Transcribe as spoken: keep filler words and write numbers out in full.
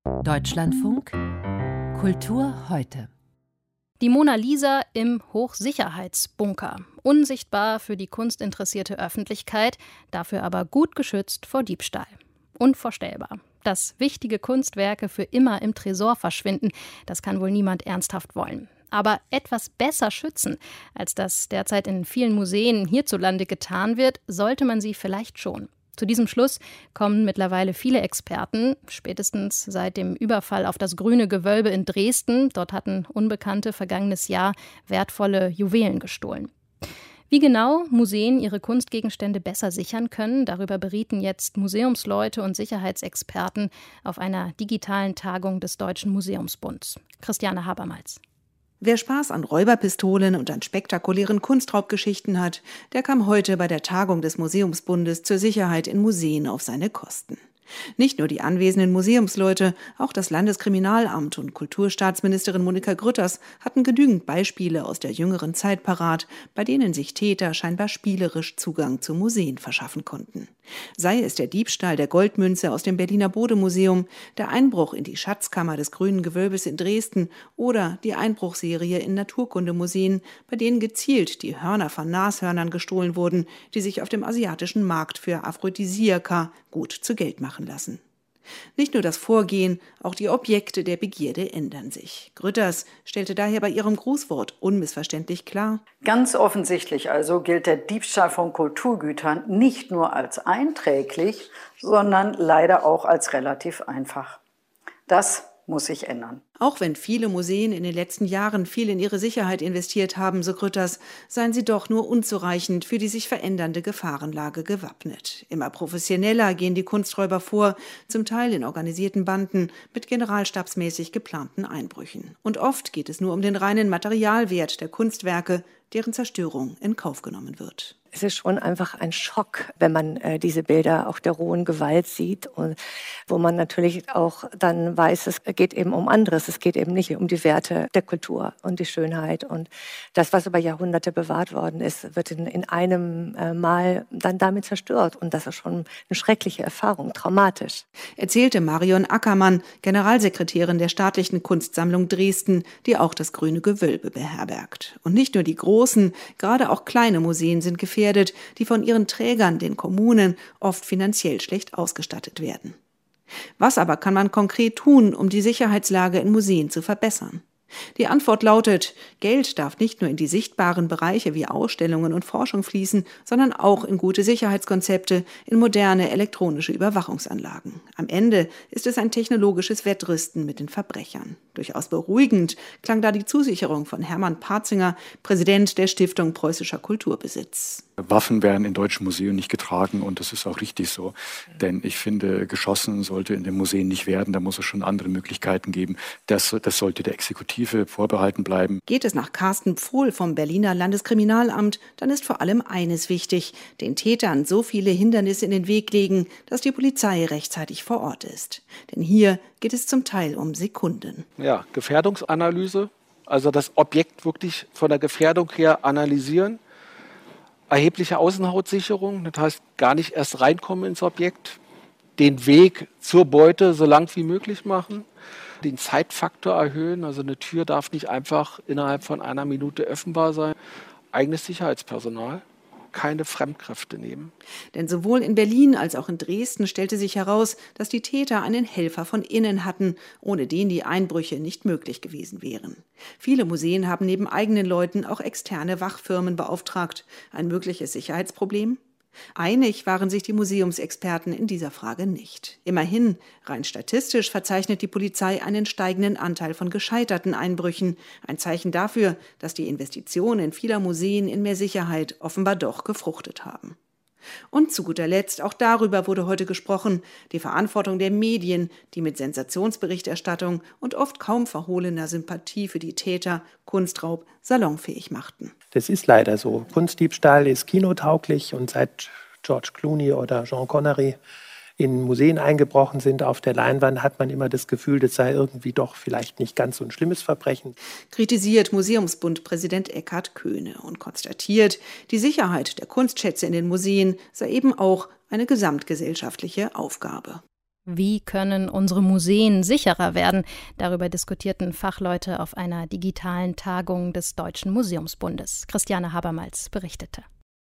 Deutschlandfunk Kultur heute. Die Mona Lisa im Hochsicherheitsbunker. Unsichtbar für die kunstinteressierte Öffentlichkeit, dafür aber gut geschützt vor Diebstahl. Unvorstellbar. Dass wichtige Kunstwerke für immer im Tresor verschwinden, das kann wohl niemand ernsthaft wollen. Aber etwas besser schützen, als das derzeit in vielen Museen hierzulande getan wird, sollte man sie vielleicht schon. Zu diesem Schluss kommen mittlerweile viele Experten, spätestens seit dem Überfall auf das Grüne Gewölbe in Dresden. Dort hatten Unbekannte vergangenes Jahr wertvolle Juwelen gestohlen. Wie genau Museen ihre Kunstgegenstände besser sichern können, darüber berieten jetzt Museumsleute und Sicherheitsexperten auf einer digitalen Tagung des Deutschen Museumsbunds. Christiane Habermals. Wer Spaß an Räuberpistolen und an spektakulären Kunstraubgeschichten hat, der kam heute bei der Tagung des Museumsbundes zur Sicherheit in Museen auf seine Kosten. Nicht nur die anwesenden Museumsleute, auch das Landeskriminalamt und Kulturstaatsministerin Monika Grütters hatten genügend Beispiele aus der jüngeren Zeit parat, bei denen sich Täter scheinbar spielerisch Zugang zu Museen verschaffen konnten. Sei es der Diebstahl der Goldmünze aus dem Berliner Bode-Museum, der Einbruch in die Schatzkammer des Grünen Gewölbes in Dresden oder die Einbruchserie in Naturkundemuseen, bei denen gezielt die Hörner von Nashörnern gestohlen wurden, die sich auf dem asiatischen Markt für Aphrodisiaka gut zu Geld machen lassen. Nicht nur das Vorgehen, auch die Objekte der Begierde ändern sich. Grütters stellte daher bei ihrem Grußwort unmissverständlich klar: Ganz offensichtlich also gilt der Diebstahl von Kulturgütern nicht nur als einträglich, sondern leider auch als relativ einfach. Das muss sich ändern. Auch wenn viele Museen in den letzten Jahren viel in ihre Sicherheit investiert haben, so Grütters, seien sie doch nur unzureichend für die sich verändernde Gefahrenlage gewappnet. Immer professioneller gehen die Kunsträuber vor, zum Teil in organisierten Banden mit generalstabsmäßig geplanten Einbrüchen. Und oft geht es nur um den reinen Materialwert der Kunstwerke, deren Zerstörung in Kauf genommen wird. Es ist schon einfach ein Schock, wenn man äh, diese Bilder auch der rohen Gewalt sieht und wo man natürlich auch dann weiß, es geht eben um anderes. Es geht eben nicht um die Werte der Kultur und die Schönheit. Und das, was über Jahrhunderte bewahrt worden ist, wird in, in einem äh, Mal dann damit zerstört. Und das ist schon eine schreckliche Erfahrung, traumatisch. Erzählte Marion Ackermann, Generalsekretärin der Staatlichen Kunstsammlung Dresden, die auch das Grüne Gewölbe beherbergt. Und nicht nur die großen, gerade auch kleine Museen sind gefährdet, die von ihren Trägern, den Kommunen, oft finanziell schlecht ausgestattet werden. Was aber kann man konkret tun, um die Sicherheitslage in Museen zu verbessern? Die Antwort lautet: Geld darf nicht nur in die sichtbaren Bereiche wie Ausstellungen und Forschung fließen, sondern auch in gute Sicherheitskonzepte, in moderne elektronische Überwachungsanlagen. Am Ende ist es ein technologisches Wettrüsten mit den Verbrechern. Durchaus beruhigend klang da die Zusicherung von Hermann Parzinger, Präsident der Stiftung Preußischer Kulturbesitz. Waffen werden in deutschen Museen nicht getragen und das ist auch richtig so. Denn ich finde, geschossen sollte in den Museen nicht werden, da muss es schon andere Möglichkeiten geben. Das, das sollte der Exekutive vorbehalten bleiben. Geht es nach Carsten Pfohl vom Berliner Landeskriminalamt, dann ist vor allem eines wichtig: den Tätern so viele Hindernisse in den Weg legen, dass die Polizei rechtzeitig vor Ort ist. Denn hier geht es zum Teil um Sekunden. Ja, Gefährdungsanalyse, also das Objekt wirklich von der Gefährdung her analysieren. Erhebliche Außenhautsicherung, das heißt gar nicht erst reinkommen ins Objekt, den Weg zur Beute so lang wie möglich machen, den Zeitfaktor erhöhen, also eine Tür darf nicht einfach innerhalb von einer Minute öffnbar sein. Eigenes Sicherheitspersonal, keine Fremdkräfte nehmen. Denn sowohl in Berlin als auch in Dresden stellte sich heraus, dass die Täter einen Helfer von innen hatten, ohne den die Einbrüche nicht möglich gewesen wären. Viele Museen haben neben eigenen Leuten auch externe Wachfirmen beauftragt. Ein mögliches Sicherheitsproblem? Einig waren sich die Museumsexperten in dieser Frage nicht. Immerhin, rein statistisch verzeichnet die Polizei einen steigenden Anteil von gescheiterten Einbrüchen. Ein Zeichen dafür, dass die Investitionen vieler Museen in mehr Sicherheit offenbar doch gefruchtet haben. Und zu guter Letzt, auch darüber wurde heute gesprochen, die Verantwortung der Medien, die mit Sensationsberichterstattung und oft kaum verhohlener Sympathie für die Täter Kunstraub salonfähig machten. Das ist leider so. Kunstdiebstahl ist kinotauglich und seit George Clooney oder Sean Connery in Museen eingebrochen sind auf der Leinwand, hat man immer das Gefühl, das sei irgendwie doch vielleicht nicht ganz so ein schlimmes Verbrechen. Kritisiert Museumsbund-Präsident Eckhard Köhne und konstatiert, die Sicherheit der Kunstschätze in den Museen sei eben auch eine gesamtgesellschaftliche Aufgabe. Wie können unsere Museen sicherer werden? Darüber diskutierten Fachleute auf einer digitalen Tagung des Deutschen Museumsbundes. Christiane Habermals berichtete.